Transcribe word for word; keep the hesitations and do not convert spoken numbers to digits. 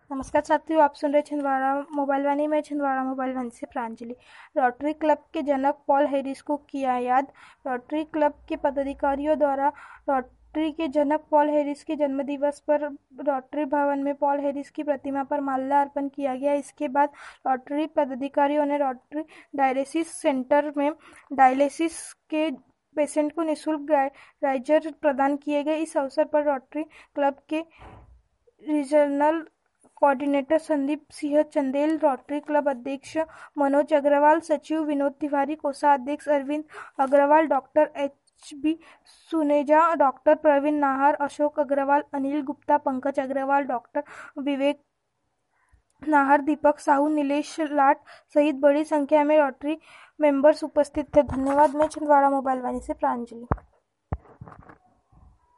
नमस्कार साथियों, आप सुन रहे छिंदवाड़ा मोबाइल वाणी में छिंदवाड़ा मोबाइल वाणी से प्रांजलि। रोटरी क्लब के जनक पॉल हैरिस को किया याद। रोटरी क्लब के पदाधिकारियों द्वारा रोटरी के जनक पॉल हैरिस के जन्मदिवस पर रोटरी भवन में पॉल हैरिस की प्रतिमा पर माल्यार्पण किया गया। इसके बाद रोटरी पदाधिकारियों ने रोटरी डायलिसिस सेंटर में डायलिसिस के पेशेंट को निःशुल्क राइजर प्रदान किए गए। इस अवसर पर रोटरी क्लब के regional coordinator Sandeep Singh Chandel, Rotary club अध्यक्ष मनोज अग्रवाल, सचिव विनोद तिवारी, कोषाध्यक्ष Arvind Agarwal, doctor H B Suneja, doctor Praveen Nahar, Ashok Agarwal, Anil Gupta, Pankaj Agarwal, doctor Vivek Nahar, Deepak Sahu, Nilesh Lat सहित बड़ी संख्या में रोटरी मेंबर्स उपस्थित थे। धन्यवाद। मैं छिंदवाड़ा मोबाइल वाणी से प्रांजलि।